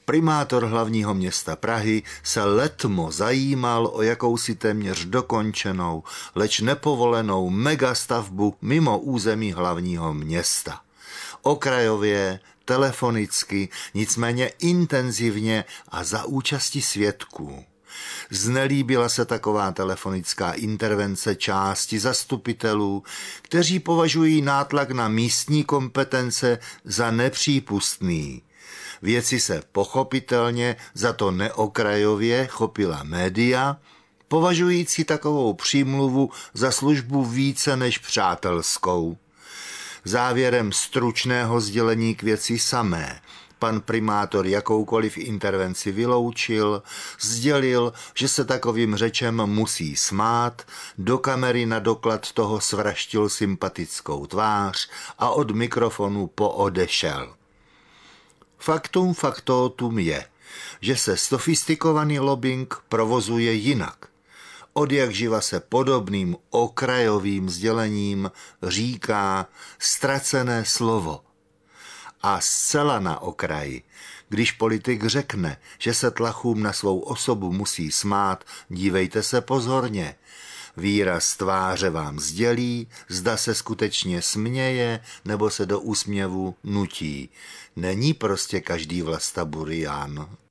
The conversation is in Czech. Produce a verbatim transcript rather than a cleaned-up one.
Primátor hlavního města Prahy se letmo zajímal o jakousi téměř dokončenou, leč nepovolenou megastavbu mimo území hlavního města. Okrajově, telefonicky, nicméně intenzivně a za účasti svědků. Znelíbila se taková telefonická intervence části zastupitelů, kteří považují nátlak na místní kompetence za nepřípustný. Věci se pochopitelně za to neokrajově chopila média, považující takovou přímluvu za službu více než přátelskou. Závěrem stručného sdělení k věci samé pan primátor jakoukoliv intervenci vyloučil, sdělil, že se takovým řečem musí smát, do kamery na doklad toho svraštil sympatickou tvář a od mikrofonu poodešel. Faktum faktotum je, že se sofistikovaný lobbying provozuje jinak. Odjakživa se podobným okrajovým sdělením říká ztracené slovo. A zcela na okraji, když politik řekne, že se tlachům na svou osobu musí smát, dívejte se pozorně. Výraz tváře vám sdělí, zda se skutečně směje nebo se do úsměvu nutí. Není prostě každý vlastaburián.